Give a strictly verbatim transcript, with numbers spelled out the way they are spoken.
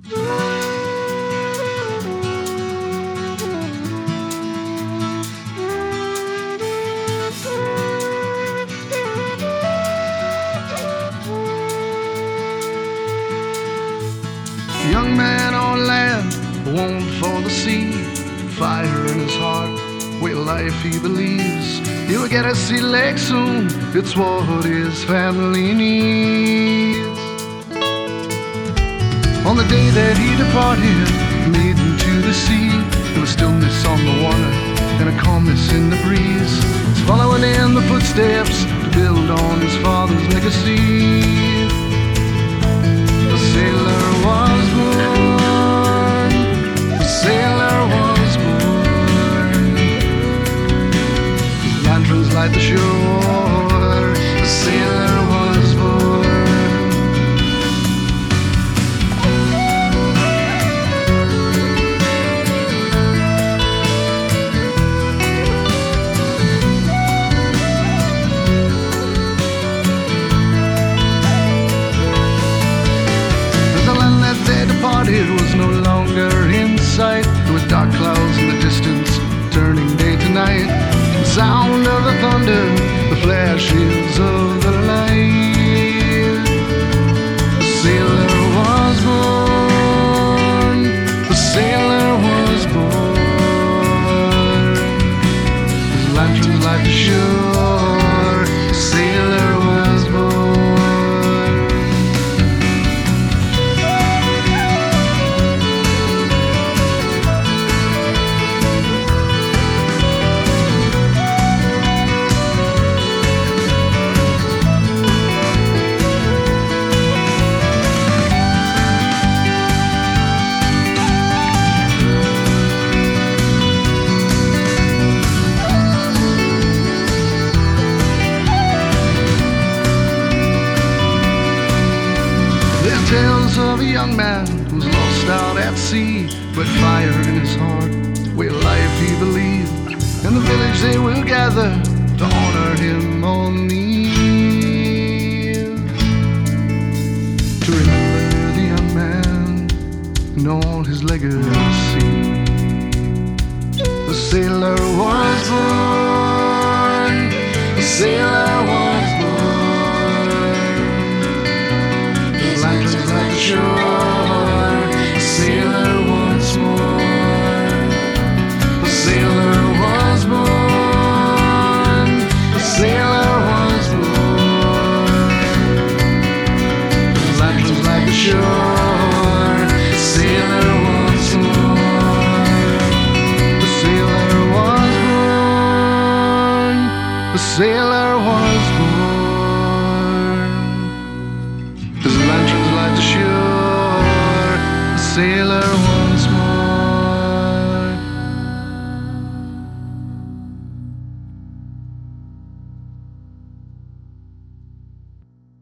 Young man on land, born for the sea, fire in his heart, way of life he believes. He'll get a sea leg soon, it's what his family needs. On the day that he departed, made into the sea, there was stillness on the water and a calmness in the breeze. He's following in the footsteps to build on his father's legacy. A sailor was born, a sailor was born. Lanterns light the shore, a sailor was born. It was no longer in sight. There were dark clouds in the distance, turning day to night. The sound of the thunder, the flashes of the light. The sailor was born, the sailor was born. His lanterns light the shore, the sailor was born. Tales of a young man who's lost out at sea, but fire in his heart, way of life he believed. In the village they will gather to honor him on the eve. To remember the young man and all his legacy. The sailor was born, the sailor was born. Lanterns light the shore, a sailor once more. A sailor was born, a sailor was born. Lanterns light the shore, a sailor once more. The sailor was born, the sailor was born. Lanterns light the shore, the sailor